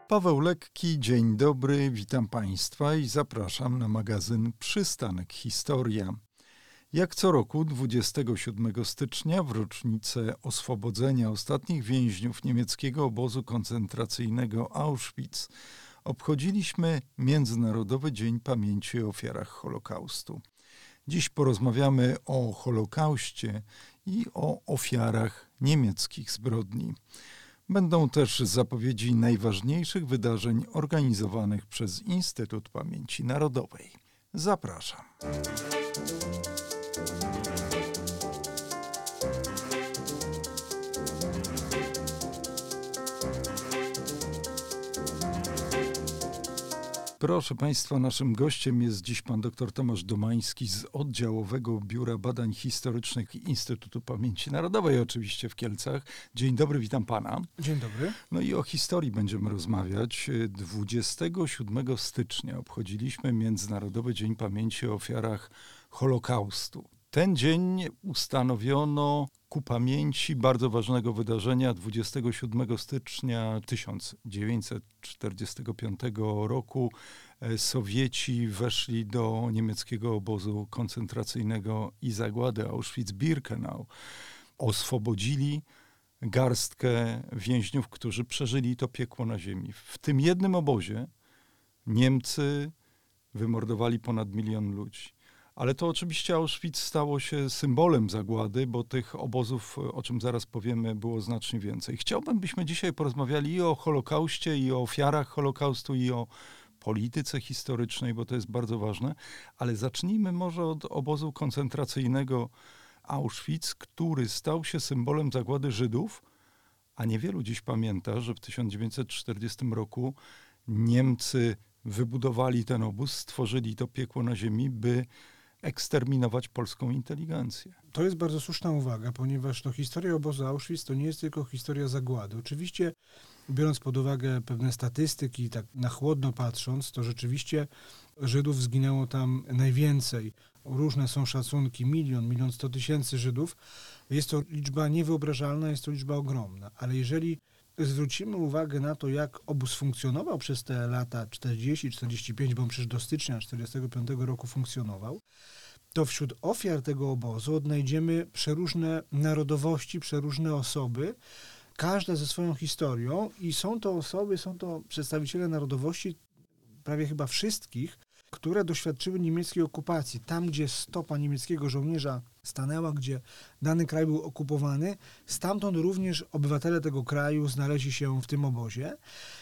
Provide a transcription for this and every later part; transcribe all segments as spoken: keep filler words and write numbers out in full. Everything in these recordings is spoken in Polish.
Paweł Lekki, dzień dobry, witam Państwa i zapraszam na magazyn Przystanek Historia. Jak co roku dwudziestego siódmego stycznia w rocznicę oswobodzenia ostatnich więźniów niemieckiego obozu koncentracyjnego Auschwitz obchodziliśmy Międzynarodowy Dzień Pamięci o Ofiarach Holokaustu. Dziś porozmawiamy o Holokauście i o ofiarach niemieckich zbrodni. Będą też zapowiedzi najważniejszych wydarzeń organizowanych przez Instytut Pamięci Narodowej. Zapraszam. Proszę Państwa, naszym gościem jest dziś pan dr Tomasz Domański z Oddziałowego Biura Badań Historycznych Instytutu Pamięci Narodowej, oczywiście w Kielcach. Dzień dobry, witam pana. Dzień dobry. No i o historii będziemy rozmawiać. dwudziestego siódmego stycznia obchodziliśmy Międzynarodowy Dzień Pamięci o Ofiarach Holokaustu. Ten dzień ustanowiono ku pamięci bardzo ważnego wydarzenia. dwudziestego siódmego stycznia tysiąc dziewięćset czterdziestego piątego roku Sowieci weszli do niemieckiego obozu koncentracyjnego i zagłady Auschwitz-Birkenau. Oswobodzili garstkę więźniów, którzy przeżyli to piekło na ziemi. W tym jednym obozie Niemcy wymordowali ponad milion ludzi. Ale to oczywiście Auschwitz stało się symbolem zagłady, bo tych obozów, o czym zaraz powiemy, było znacznie więcej. Chciałbym, byśmy dzisiaj porozmawiali i o Holokauście, i o ofiarach Holokaustu, i o polityce historycznej, bo to jest bardzo ważne. Ale zacznijmy może od obozu koncentracyjnego Auschwitz, który stał się symbolem zagłady Żydów, a niewielu dziś pamięta, że w tysiąc dziewięćset czterdziestym roku Niemcy wybudowali ten obóz, stworzyli to piekło na ziemi, by eksterminować polską inteligencję. To jest bardzo słuszna uwaga, ponieważ no, historia obozu Auschwitz to nie jest tylko historia zagłady. Oczywiście, biorąc pod uwagę pewne statystyki, tak na chłodno patrząc, to rzeczywiście Żydów zginęło tam najwięcej. Różne są szacunki, milion, milion sto tysięcy Żydów. Jest to liczba niewyobrażalna, jest to liczba ogromna, ale jeżeli zwrócimy uwagę na to, jak obóz funkcjonował przez te lata czterdzieści czterdzieści pięć, bo on przecież do stycznia czterdziestego piątego roku funkcjonował, to wśród ofiar tego obozu odnajdziemy przeróżne narodowości, przeróżne osoby, każda ze swoją historią i są to osoby, są to przedstawiciele narodowości prawie chyba wszystkich, które doświadczyły niemieckiej okupacji. Tam, gdzie stopa niemieckiego żołnierza stanęła, gdzie dany kraj był okupowany, stamtąd również obywatele tego kraju znaleźli się w tym obozie.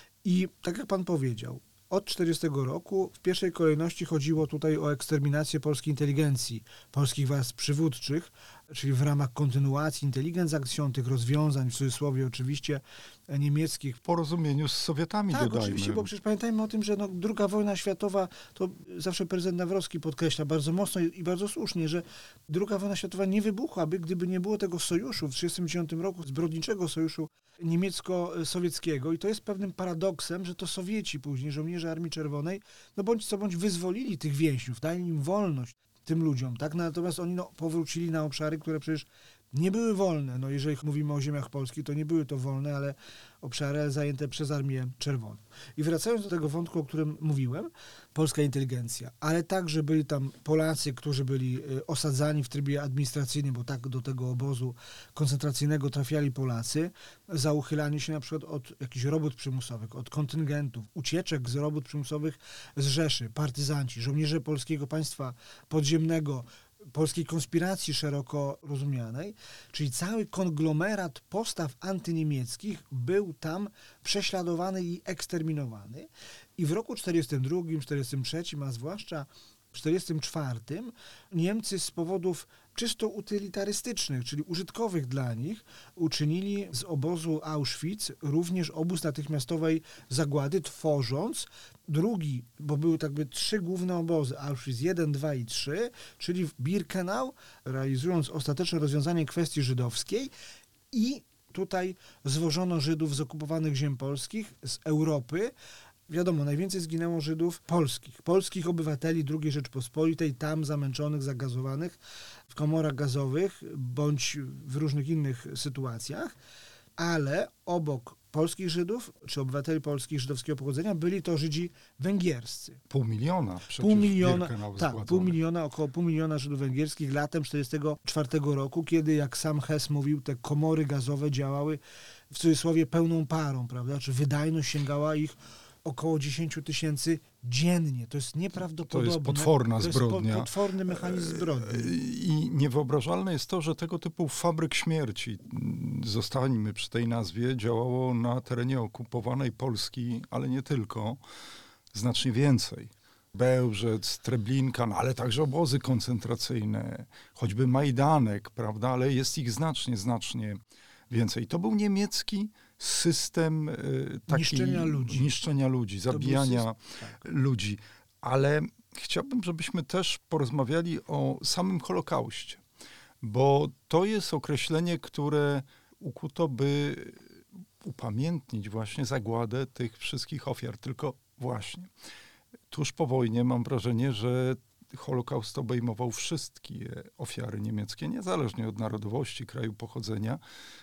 I tak jak pan powiedział, od czterdziestego roku w pierwszej kolejności chodziło tutaj o eksterminację polskiej inteligencji, polskich warstw przywódczych, czyli w ramach kontynuacji inteligencją, tych rozwiązań, w cudzysłowie oczywiście, niemieckich. W porozumieniu z Sowietami, tak, dodajmy. oczywiście, bo przecież pamiętajmy o tym, że no, druga wojna światowa, to zawsze prezydent Nawrocki podkreśla bardzo mocno i, i bardzo słusznie, że druga wojna światowa nie wybuchłaby, gdyby nie było tego sojuszu w tysiąc dziewięćset trzydziestym dziewiątym roku, zbrodniczego sojuszu niemiecko-sowieckiego i to jest pewnym paradoksem, że to Sowieci później, żołnierze Armii Czerwonej, no bądź co bądź wyzwolili tych więźniów, dali im wolność, tym ludziom, tak? Natomiast oni no, powrócili na obszary, które przecież nie były wolne. No, jeżeli mówimy o ziemiach polskich, to nie były to wolne, ale obszary zajęte przez Armię Czerwoną. I wracając do tego wątku, o którym mówiłem, polska inteligencja, ale także byli tam Polacy, którzy byli osadzani w trybie administracyjnym, bo tak do tego obozu koncentracyjnego trafiali Polacy, za uchylanie się na przykład od jakichś robót przymusowych, od kontyngentów, ucieczek z robót przymusowych z Rzeszy, partyzanci, żołnierze Polskiego Państwa Podziemnego, polskiej konspiracji szeroko rozumianej, czyli cały konglomerat postaw antyniemieckich był tam prześladowany i eksterminowany. I w roku czterdziestym drugim, czterdziestym trzecim, a zwłaszcza w czterdziestym czwartym Niemcy z powodów czysto utylitarystycznych, czyli użytkowych dla nich, uczynili z obozu Auschwitz również obóz natychmiastowej zagłady, tworząc drugi, bo były tak by trzy główne obozy, Auschwitz jeden, dwa i trzy, czyli w Birkenau, realizując ostateczne rozwiązanie kwestii żydowskiej i tutaj zwożono Żydów z okupowanych ziem polskich, z Europy. Wiadomo, najwięcej zginęło Żydów polskich, polskich obywateli drugiej Rzeczpospolitej, tam zamęczonych, zagazowanych w komorach gazowych bądź w różnych innych sytuacjach, ale obok polskich Żydów, czy obywateli polskich żydowskiego pochodzenia, byli to Żydzi węgierscy. Pół miliona przecież. Pół miliona, tak, pół miliona, około pół miliona Żydów węgierskich latem czterdziestego czwartego roku, kiedy, jak sam Hess mówił, te komory gazowe działały w cudzysłowie pełną parą, prawda? Czy wydajność sięgała ich około dziesięć tysięcy dziennie. To jest nieprawdopodobne. To jest potworna to zbrodnia. To jest potworny mechanizm zbrodni. I niewyobrażalne jest to, że tego typu fabryk śmierci, zostańmy przy tej nazwie, działało na terenie okupowanej Polski, ale nie tylko, znacznie więcej. Bełżec, Treblinka, no ale także obozy koncentracyjne, choćby Majdanek, prawda, ale jest ich znacznie, znacznie więcej. To był niemiecki system y, taki, niszczenia ludzi, niszczenia ludzi zabijania system, tak. ludzi. Ale chciałbym, żebyśmy też porozmawiali o samym Holokauście, bo to jest określenie, które ukuto, by upamiętnić właśnie zagładę tych wszystkich ofiar. Tylko właśnie tuż po wojnie mam wrażenie, że Holokaust obejmował wszystkie ofiary niemieckie, niezależnie od narodowości, kraju pochodzenia.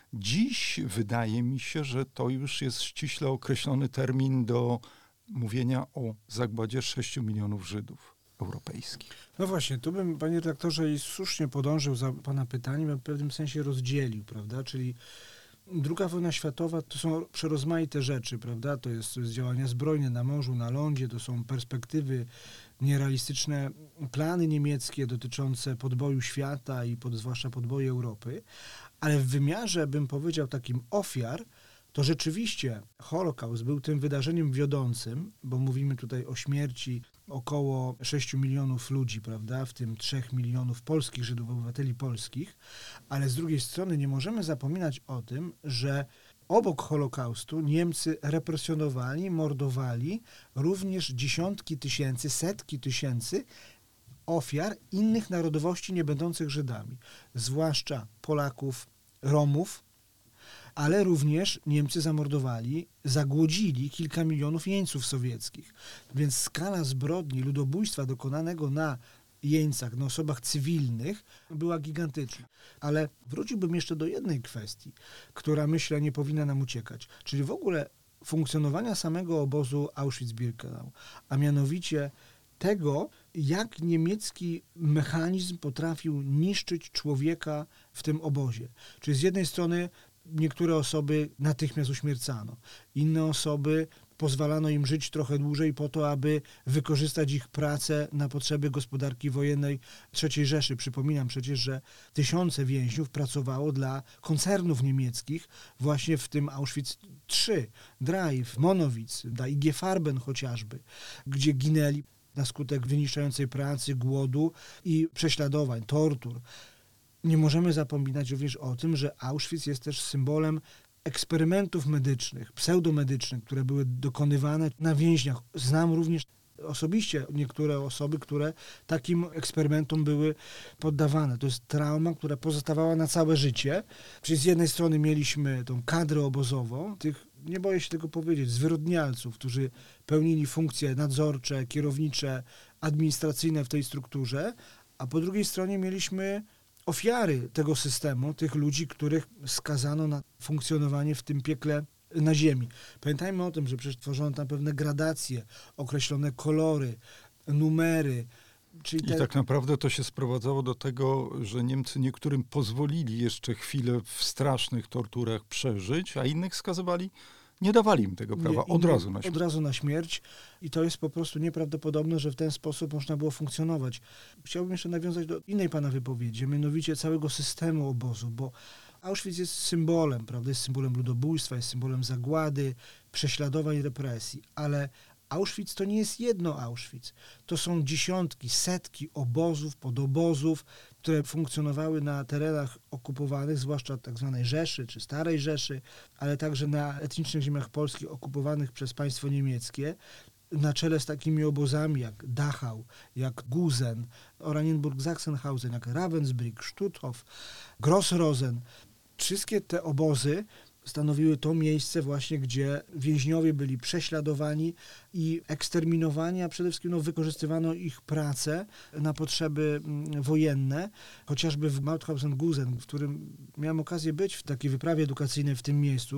Dziś wydaje mi się, że to już jest ściśle określony termin do mówienia o zagładzie sześciu milionów Żydów europejskich. No właśnie, tu bym, panie redaktorze, i słusznie podążył za pana pytaniem, a w pewnym sensie rozdzielił, prawda, czyli Druga wojna światowa to są przerozmaite rzeczy, prawda? To jest, to jest działania zbrojne na morzu, na lądzie, to są perspektywy, nierealistyczne plany niemieckie dotyczące podboju świata i pod, zwłaszcza podboju Europy, ale w wymiarze, bym powiedział, takim ofiar, to rzeczywiście Holokaust był tym wydarzeniem wiodącym, bo mówimy tutaj o śmierci około sześciu milionów ludzi, prawda, w tym trzech milionów polskich Żydów, obywateli polskich, ale z drugiej strony nie możemy zapominać o tym, że obok Holokaustu Niemcy represjonowali, mordowali również dziesiątki tysięcy, setki tysięcy ofiar innych narodowości nie będących Żydami, zwłaszcza Polaków, Romów, ale również Niemcy zamordowali, zagłodzili kilka milionów jeńców sowieckich. Więc skala zbrodni, ludobójstwa dokonanego na jeńcach, na osobach cywilnych była gigantyczna. Ale wróciłbym jeszcze do jednej kwestii, która, myślę, nie powinna nam uciekać, czyli w ogóle funkcjonowania samego obozu Auschwitz-Birkenau, a mianowicie tego, jak niemiecki mechanizm potrafił niszczyć człowieka w tym obozie. Czyli z jednej strony niektóre osoby natychmiast uśmiercano, inne osoby pozwalano im żyć trochę dłużej po to, aby wykorzystać ich pracę na potrzeby gospodarki wojennej trzeciej Rzeszy. Przypominam przecież, że tysiące więźniów pracowało dla koncernów niemieckich właśnie w tym Auschwitz trzy, Dreieck, Monowitz, dla I G Farben chociażby, gdzie ginęli na skutek wyniszczającej pracy, głodu i prześladowań, tortur. Nie możemy zapominać również o tym, że Auschwitz jest też symbolem eksperymentów medycznych, pseudomedycznych, które były dokonywane na więźniach. Znam również osobiście niektóre osoby, które takim eksperymentom były poddawane. To jest trauma, która pozostawała na całe życie. Czyli z jednej strony mieliśmy tą kadrę obozową, tych, nie boję się tego powiedzieć, zwyrodnialców, którzy pełnili funkcje nadzorcze, kierownicze, administracyjne w tej strukturze, a po drugiej stronie mieliśmy ofiary tego systemu, tych ludzi, których skazano na funkcjonowanie w tym piekle na ziemi. Pamiętajmy o tym, że przecież tworzono tam pewne gradacje, określone kolory, numery. Czyli te... I tak naprawdę to się sprowadzało do tego, że Niemcy niektórym pozwolili jeszcze chwilę w strasznych torturach przeżyć, a innych skazywali, nie dawali im tego prawa, nie, od razu na śmierć. Od razu na śmierć i to jest po prostu nieprawdopodobne, że w ten sposób można było funkcjonować. Chciałbym jeszcze nawiązać do innej pana wypowiedzi, mianowicie całego systemu obozu, bo Auschwitz jest symbolem, prawda, jest symbolem ludobójstwa, jest symbolem zagłady, prześladowań, represji, ale Auschwitz to nie jest jedno Auschwitz. To są dziesiątki, setki obozów, podobozów, które funkcjonowały na terenach okupowanych, zwłaszcza tak zwanej Rzeszy czy Starej Rzeszy, ale także na etnicznych ziemiach polskich okupowanych przez państwo niemieckie, na czele z takimi obozami jak Dachau, jak Gusen, Oranienburg-Sachsenhausen, jak Ravensbrück, Stutthof, Gross-Rosen. Wszystkie te obozy stanowiły to miejsce właśnie, gdzie więźniowie byli prześladowani i eksterminowani, a przede wszystkim no, wykorzystywano ich pracę na potrzeby wojenne. Chociażby w Mauthausen-Gusen, w którym miałem okazję być w takiej wyprawie edukacyjnej w tym miejscu,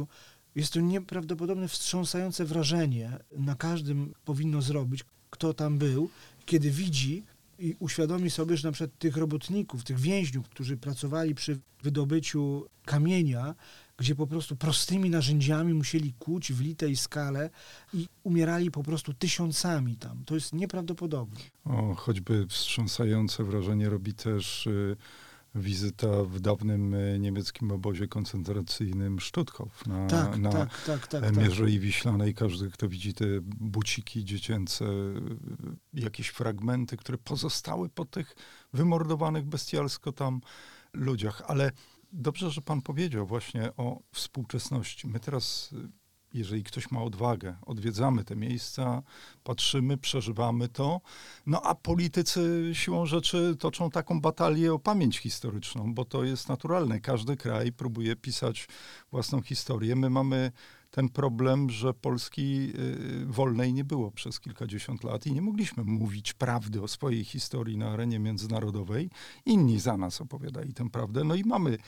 Jest to nieprawdopodobne, wstrząsające wrażenie. Na każdym powinno zrobić, kto tam był, kiedy widzi i uświadomi sobie, że na przykład tych robotników, tych więźniów, którzy pracowali przy wydobyciu kamienia, gdzie po prostu prostymi narzędziami musieli kłuć w litej skale i umierali po prostu tysiącami tam. To jest nieprawdopodobne. O, choćby wstrząsające wrażenie robi też y, wizyta w dawnym y, niemieckim obozie koncentracyjnym Stutthof na, Tak, na tak, tak, tak, Mierzei Wiślanej. Każdy, kto widzi te buciki dziecięce, y, jakieś fragmenty, które pozostały po tych wymordowanych bestialsko tam ludziach. Ale dobrze, że pan powiedział właśnie o współczesności. My teraz, jeżeli ktoś ma odwagę, odwiedzamy te miejsca, patrzymy, przeżywamy to, no a politycy siłą rzeczy toczą taką batalię o pamięć historyczną, bo to jest naturalne. Każdy kraj próbuje pisać własną historię. My mamy ten problem, że Polski y, wolnej nie było przez kilkadziesiąt lat i nie mogliśmy mówić prawdy o swojej historii na arenie międzynarodowej. Inni za nas opowiadali tę prawdę. No i mamy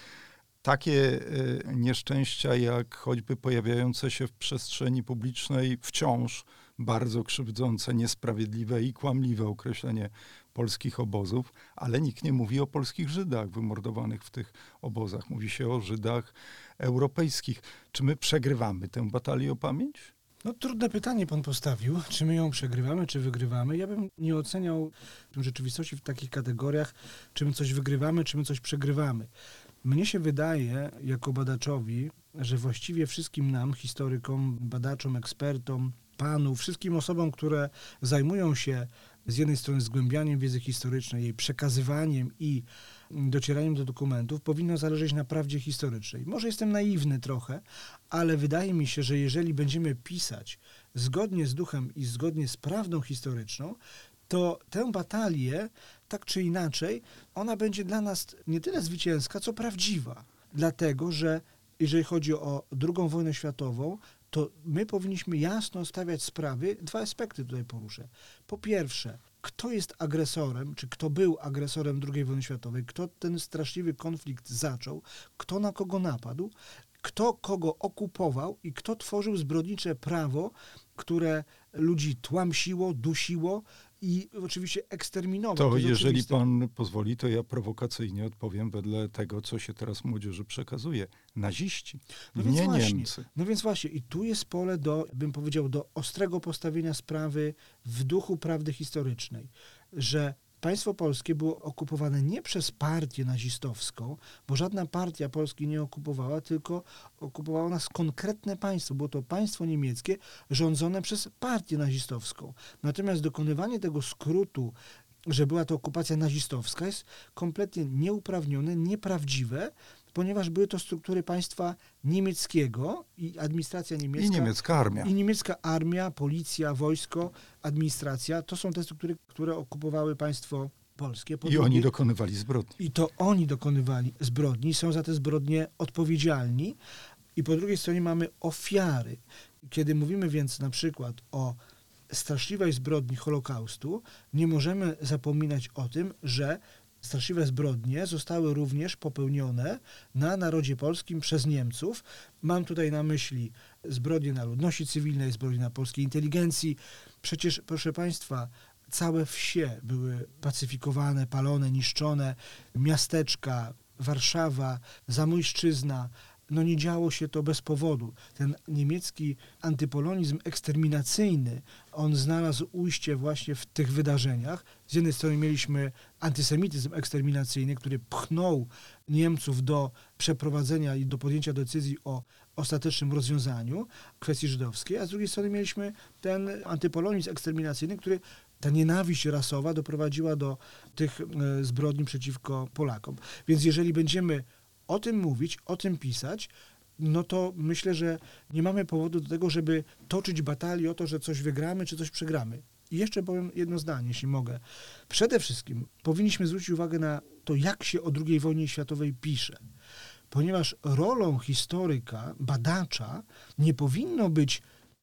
takie y, nieszczęścia, jak choćby pojawiające się w przestrzeni publicznej wciąż bardzo krzywdzące, niesprawiedliwe i kłamliwe określenie polskich obozów, ale nikt nie mówi o polskich Żydach wymordowanych w tych obozach. Mówi się o Żydach europejskich. Czy my przegrywamy tę batalię o pamięć? No trudne pytanie pan postawił. Czy my ją przegrywamy, czy wygrywamy? Ja bym nie oceniał rzeczywistości w takich kategoriach, czy my coś wygrywamy, czy my coś przegrywamy. Mnie się wydaje, jako badaczowi, że właściwie wszystkim nam, historykom, badaczom, ekspertom, panu, wszystkim osobom, które zajmują się z jednej strony zgłębianiem wiedzy historycznej, jej przekazywaniem i docieraniem do dokumentów, powinno zależeć na prawdzie historycznej. Może jestem naiwny trochę, ale wydaje mi się, że jeżeli będziemy pisać zgodnie z duchem i zgodnie z prawdą historyczną, to tę batalię, tak czy inaczej, ona będzie dla nas nie tyle zwycięska, co prawdziwa. Dlatego, że jeżeli chodzi o drugą wojnę światową, to my powinniśmy jasno stawiać sprawy. Dwa aspekty tutaj poruszę. Po pierwsze, kto jest agresorem, czy kto był agresorem drugiej wojny światowej, kto ten straszliwy konflikt zaczął, kto na kogo napadł, kto kogo okupował i kto tworzył zbrodnicze prawo, które ludzi tłamsiło, dusiło i oczywiście eksterminował. To, to jeżeli oczywiste. pan pozwoli, to ja prowokacyjnie odpowiem wedle tego, co się teraz młodzieży przekazuje. Naziści, No więc nie właśnie, Niemcy. No więc właśnie i tu jest pole do, bym powiedział, do ostrego postawienia sprawy w duchu prawdy historycznej, że państwo polskie było okupowane nie przez partię nazistowską, bo żadna partia Polski nie okupowała, tylko okupowało nas konkretne państwo. Było to państwo niemieckie rządzone przez partię nazistowską. Natomiast dokonywanie tego skrótu, że była to okupacja nazistowska, jest kompletnie nieuprawnione, nieprawdziwe, ponieważ były to struktury państwa niemieckiego i administracja niemiecka. I niemiecka armia. I niemiecka armia, policja, wojsko, administracja. To są te struktury, które okupowały państwo polskie. Po I drugie, oni dokonywali zbrodni. I to oni dokonywali zbrodni, są za te zbrodnie odpowiedzialni. I po drugiej stronie mamy ofiary. Kiedy mówimy więc na przykład o straszliwej zbrodni Holokaustu, nie możemy zapominać o tym, że straszliwe zbrodnie zostały również popełnione na narodzie polskim przez Niemców. Mam tutaj na myśli zbrodnie na ludności cywilnej, zbrodnie na polskiej inteligencji. Przecież, proszę państwa, całe wsie były pacyfikowane, palone, niszczone. Miasteczka, Warszawa, Zamojszczyzna. No nie działo się to bez powodu. Ten niemiecki antypolonizm eksterminacyjny, on znalazł ujście właśnie w tych wydarzeniach. Z jednej strony mieliśmy antysemityzm eksterminacyjny, który pchnął Niemców do przeprowadzenia i do podjęcia decyzji o ostatecznym rozwiązaniu kwestii żydowskiej, a z drugiej strony mieliśmy ten antypolonizm eksterminacyjny, który ta nienawiść rasowa doprowadziła do tych e, zbrodni przeciwko Polakom. Więc jeżeli będziemy o tym mówić, o tym pisać, no to myślę, że nie mamy powodu do tego, żeby toczyć batalię o to, że coś wygramy, czy coś przegramy. I jeszcze powiem jedno zdanie, jeśli mogę. Przede wszystkim powinniśmy zwrócić uwagę na to, jak się o drugiej wojnie światowej pisze. Ponieważ rolą historyka, badacza nie powinno być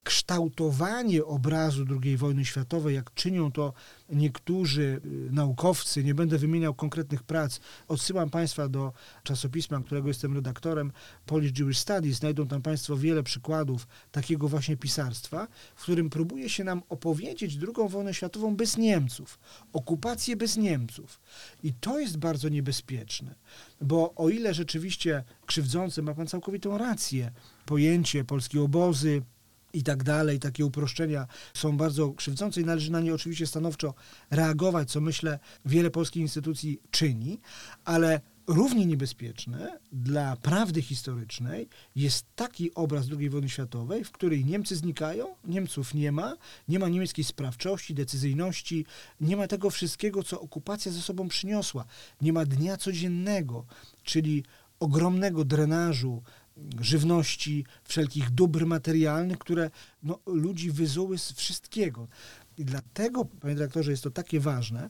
kształtowanie obrazu drugiej wojny światowej, jak czynią to niektórzy naukowcy, nie będę wymieniał konkretnych prac, odsyłam Państwa do czasopisma, którego jestem redaktorem, Polish Jewish Studies. Znajdą tam Państwo wiele przykładów takiego właśnie pisarstwa, w którym próbuje się nam opowiedzieć drugą wojnę światową bez Niemców, okupację bez Niemców. I to jest bardzo niebezpieczne, bo o ile rzeczywiście krzywdzące, ma Pan całkowitą rację, pojęcie polskie obozy i tak dalej, takie uproszczenia są bardzo krzywdzące i należy na nie oczywiście stanowczo reagować, co myślę wiele polskich instytucji czyni, ale równie niebezpieczne dla prawdy historycznej jest taki obraz drugiej wojny światowej, w której Niemcy znikają, Niemców nie ma, nie ma niemieckiej sprawczości, decyzyjności, nie ma tego wszystkiego, co okupacja ze sobą przyniosła. Nie ma dnia codziennego, czyli ogromnego drenażu żywności, wszelkich dóbr materialnych, które no, ludzi wyzuły z wszystkiego. I dlatego, panie dyrektorze, jest to takie ważne,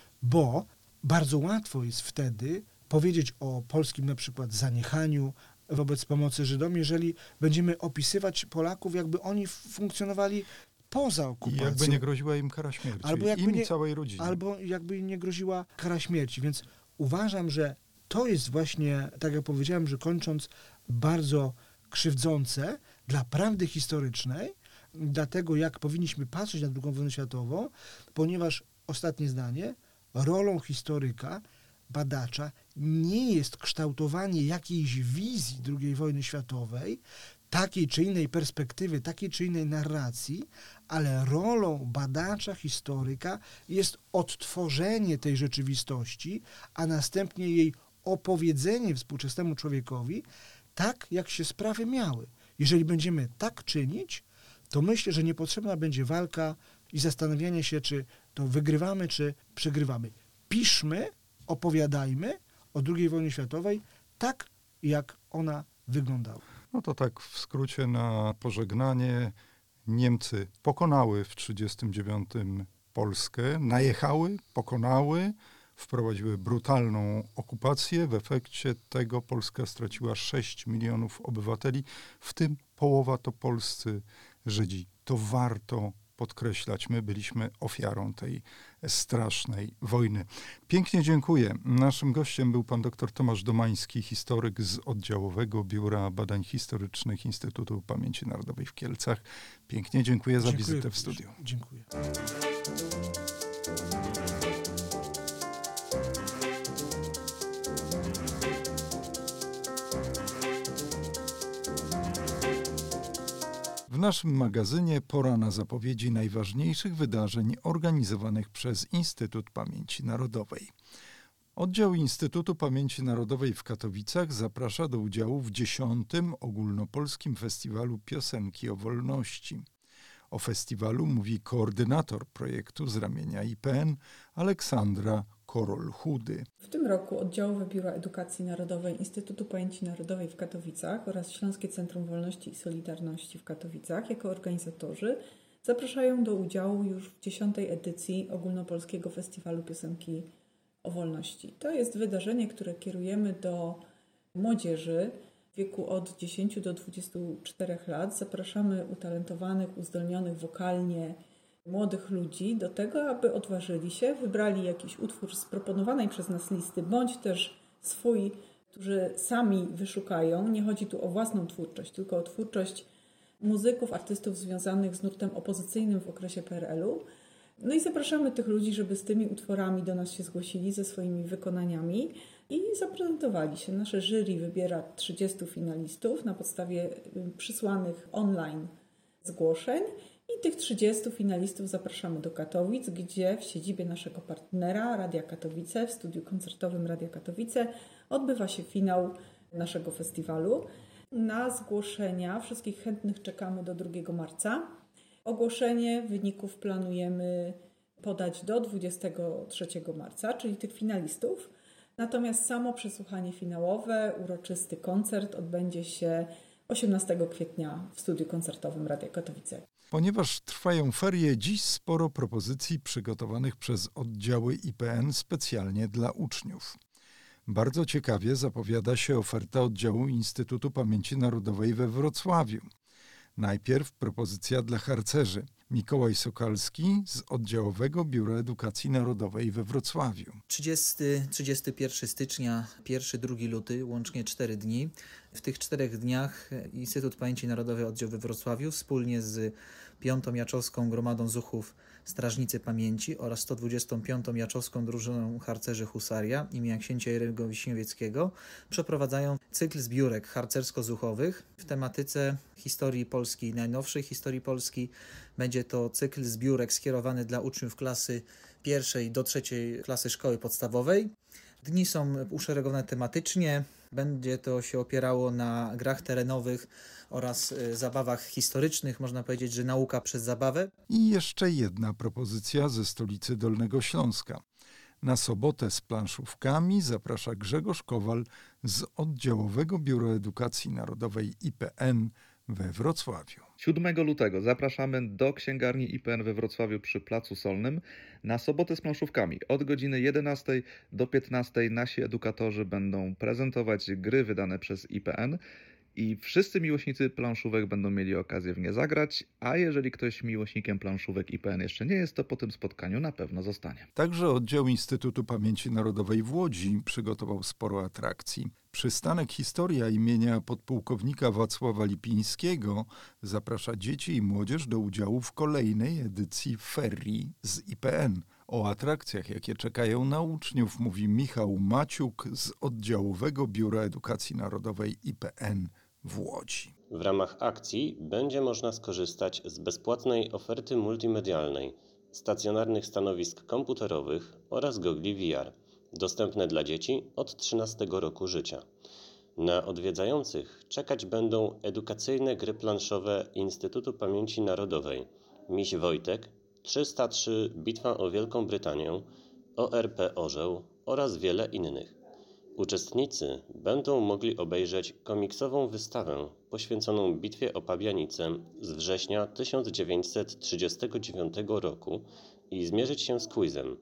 bo bardzo łatwo jest wtedy powiedzieć o polskim na przykład zaniechaniu wobec pomocy Żydom, jeżeli będziemy opisywać Polaków, jakby oni funkcjonowali poza okupacją. I jakby nie groziła im kara śmierci. Albo jakby im nie, i całej rodzinie. Albo jakby im nie groziła kara śmierci. Więc uważam, że to jest właśnie, tak jak powiedziałem, że kończąc, bardzo krzywdzące dla prawdy historycznej, dla tego, jak powinniśmy patrzeć na drugą wojnę światową, ponieważ, ostatnie zdanie, rolą historyka, badacza nie jest kształtowanie jakiejś wizji drugiej wojny światowej, takiej czy innej perspektywy, takiej czy innej narracji, ale rolą badacza, historyka jest odtworzenie tej rzeczywistości, a następnie jej opowiedzenie współczesnemu człowiekowi tak, jak się sprawy miały. Jeżeli będziemy tak czynić, to myślę, że niepotrzebna będzie walka i zastanawianie się, czy to wygrywamy, czy przegrywamy. Piszmy, opowiadajmy o drugiej wojnie światowej tak, jak ona wyglądała. No to tak w skrócie na pożegnanie. Niemcy pokonały w tysiąc dziewięćset trzydziestym dziewiątym Polskę, najechały, pokonały, wprowadziły brutalną okupację. W efekcie tego Polska straciła sześć milionów obywateli, w tym połowa to polscy Żydzi. To warto podkreślać. My byliśmy ofiarą tej strasznej wojny. Pięknie dziękuję. Naszym gościem był pan dr Tomasz Domański, historyk z Oddziałowego Biura Badań Historycznych Instytutu Pamięci Narodowej w Kielcach. Pięknie dziękuję za Dziękuję, wizytę w studiu. Dziękuję. W naszym magazynie pora na zapowiedzi najważniejszych wydarzeń organizowanych przez Instytut Pamięci Narodowej. Oddział Instytutu Pamięci Narodowej w Katowicach zaprasza do udziału w dziesiątym Ogólnopolskim Festiwalu Piosenki o Wolności. O festiwalu mówi koordynator projektu z ramienia I P N Aleksandra Korol-Chudy. W tym roku oddziałowe Biura Edukacji Narodowej Instytutu Pamięci Narodowej w Katowicach oraz Śląskie Centrum Wolności i Solidarności w Katowicach jako organizatorzy zapraszają do udziału już w dziesiątej edycji Ogólnopolskiego Festiwalu Piosenki o Wolności. To jest wydarzenie, które kierujemy do młodzieży w wieku od dziesięciu do dwudziestu czterech lat. Zapraszamy utalentowanych, uzdolnionych wokalnie młodych ludzi do tego, aby odważyli się, wybrali jakiś utwór z proponowanej przez nas listy, bądź też swój, którzy sami wyszukają. Nie chodzi tu o własną twórczość, tylko o twórczość muzyków, artystów związanych z nurtem opozycyjnym w okresie P R L u. No i zapraszamy tych ludzi, żeby z tymi utworami do nas się zgłosili, ze swoimi wykonaniami i zaprezentowali się. Nasze jury wybiera trzydziestu finalistów na podstawie przysłanych online zgłoszeń. I tych trzydziestu finalistów zapraszamy do Katowic, gdzie w siedzibie naszego partnera Radia Katowice, w studiu koncertowym Radia Katowice odbywa się finał naszego festiwalu. Na zgłoszenia wszystkich chętnych czekamy do drugiego marca. Ogłoszenie wyników planujemy podać do dwudziestego trzeciego marca, czyli tych finalistów. Natomiast samo przesłuchanie finałowe, uroczysty koncert odbędzie się osiemnastego kwietnia w studiu koncertowym Radia Katowice. Ponieważ trwają ferie, dziś sporo propozycji przygotowanych przez oddziały I P N specjalnie dla uczniów. Bardzo ciekawie zapowiada się oferta oddziału Instytutu Pamięci Narodowej we Wrocławiu. Najpierw propozycja dla harcerzy. Mikołaj Sokalski z Oddziałowego Biura Edukacji Narodowej we Wrocławiu. trzydziestego do trzydziestego pierwszego stycznia, pierwszy do drugiego luty, łącznie cztery dni. W tych czterech dniach Instytut Pamięci Narodowej Oddział we Wrocławiu wspólnie z piątą Jaczowską Gromadą Zuchów Strażnicy Pamięci oraz sto dwudziestą piątą Jaczowską Drużyną Harcerzy Husaria imienia księcia Jerego Wiśniowieckiego przeprowadzają cykl zbiórek harcersko-zuchowych w tematyce historii Polski, najnowszej historii Polski. Będzie to cykl zbiórek skierowany dla uczniów klasy pierwszej do trzeciej klasy szkoły podstawowej. Dni są uszeregowane tematycznie. Będzie to się opierało na grach terenowych oraz zabawach historycznych. Można powiedzieć, że nauka przez zabawę. I jeszcze jedna propozycja ze stolicy Dolnego Śląska. Na sobotę z planszówkami zaprasza Grzegorz Kowal z Oddziałowego Biura Edukacji Narodowej I P N we Wrocławiu. siódmego lutego zapraszamy do księgarni I P N we Wrocławiu przy Placu Solnym na sobotę z planszówkami. Od godziny jedenastej do piętnastej nasi edukatorzy będą prezentować gry wydane przez I P N i wszyscy miłośnicy planszówek będą mieli okazję w nie zagrać, a jeżeli ktoś miłośnikiem planszówek I P N jeszcze nie jest, to po tym spotkaniu na pewno zostanie. Także oddział Instytutu Pamięci Narodowej w Łodzi przygotował sporo atrakcji. Przystanek Historia imienia podpułkownika Wacława Lipińskiego zaprasza dzieci i młodzież do udziału w kolejnej edycji ferii z I P N. O atrakcjach, jakie czekają na uczniów, mówi Michał Maciuk z Oddziałowego Biura Edukacji Narodowej I P N w Łodzi. W ramach akcji będzie można skorzystać z bezpłatnej oferty multimedialnej, stacjonarnych stanowisk komputerowych oraz gogli V R, dostępne dla dzieci od trzynastego roku życia. Na odwiedzających czekać będą edukacyjne gry planszowe Instytutu Pamięci Narodowej, Miś Wojtek, trzysta trzy Bitwa o Wielką Brytanię, O R P Orzeł oraz wiele innych. Uczestnicy będą mogli obejrzeć komiksową wystawę poświęconą Bitwie o Pabianicę z września tysiąc dziewięćset trzydziestego dziewiątego roku i zmierzyć się z quizem.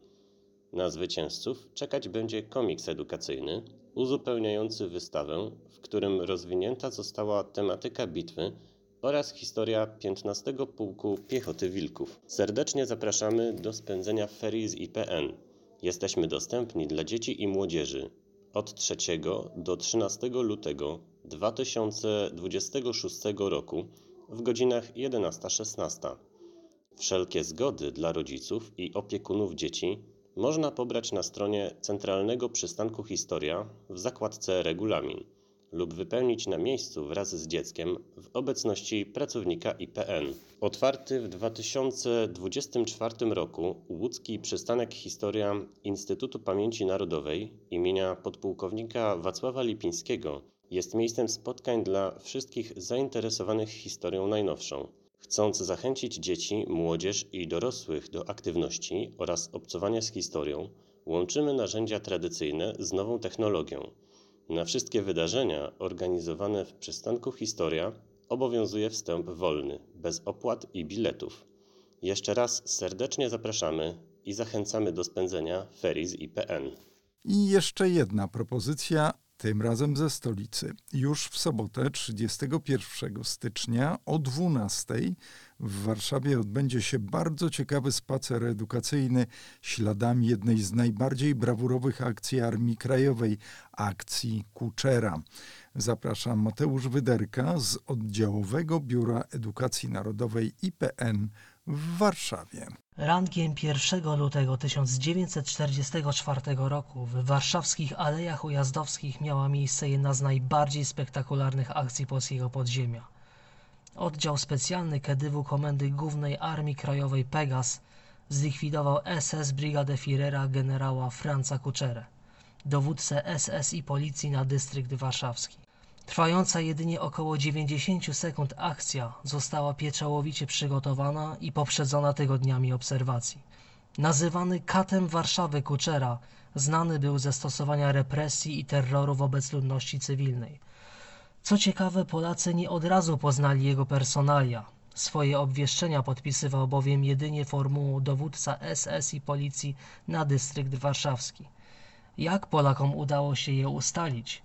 Na zwycięzców czekać będzie komiks edukacyjny uzupełniający wystawę, w którym rozwinięta została tematyka bitwy oraz historia piętnastego Pułku Piechoty Wilków. Serdecznie zapraszamy do spędzenia ferii z I P N. Jesteśmy dostępni dla dzieci i młodzieży od trzeciego do trzynastego lutego dwa tysiące dwudziestego szóstego roku w godzinach jedenasta szesnaście. Wszelkie zgody dla rodziców i opiekunów dzieci można pobrać na stronie Centralnego Przystanku Historia w zakładce Regulamin lub wypełnić na miejscu wraz z dzieckiem w obecności pracownika I P N. Otwarty w dwa tysiące dwudziestym czwartym roku łódzki przystanek Historia Instytutu Pamięci Narodowej imienia podpułkownika Wacława Lipińskiego jest miejscem spotkań dla wszystkich zainteresowanych historią najnowszą. Chcąc zachęcić dzieci, młodzież i dorosłych do aktywności oraz obcowania z historią, łączymy narzędzia tradycyjne z nową technologią. Na wszystkie wydarzenia organizowane w przystanku Historia obowiązuje wstęp wolny, bez opłat i biletów. Jeszcze raz serdecznie zapraszamy i zachęcamy do spędzenia ferii z I P N. I jeszcze jedna propozycja, tym razem ze stolicy. Już w sobotę trzydziestego pierwszego stycznia o dwunastej w Warszawie odbędzie się bardzo ciekawy spacer edukacyjny śladami jednej z najbardziej brawurowych akcji Armii Krajowej, akcji Kuczera. Zapraszam Mateusz Wyderka z Oddziałowego Biura Edukacji Narodowej I P N w Warszawie. Rankiem pierwszego lutego tysiąc dziewięćset czterdziestego czwartego roku w warszawskich Alejach Ujazdowskich miała miejsce jedna z najbardziej spektakularnych akcji polskiego podziemia. Oddział specjalny K D W Komendy Głównej Armii Krajowej Pegas zlikwidował S S Brygadę Führera generała Franza Kuczerę, dowódcę S S i policji na dystrykt warszawski. Trwająca jedynie około dziewięćdziesiąt sekund akcja została pieczołowicie przygotowana i poprzedzona tygodniami obserwacji. Nazywany katem Warszawy Kuczera znany był ze stosowania represji i terroru wobec ludności cywilnej. Co ciekawe, Polacy nie od razu poznali jego personalia. Swoje obwieszczenia podpisywał bowiem jedynie formułą dowódca S S i policji na dystrykt warszawski. Jak Polakom udało się je ustalić?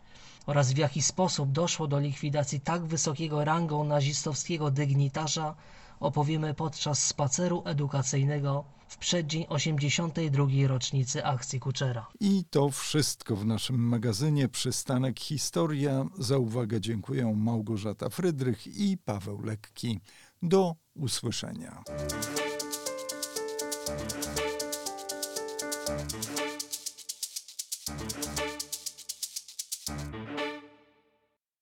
oraz w jaki sposób doszło do likwidacji tak wysokiego rangą nazistowskiego dygnitarza, opowiemy podczas spaceru edukacyjnego w przeddzień osiemdziesiątej drugiej rocznicy akcji Kuczera. I to wszystko w naszym magazynie Przystanek Historia. Za uwagę dziękuję Małgorzata Frydrych i Paweł Lekki. Do usłyszenia.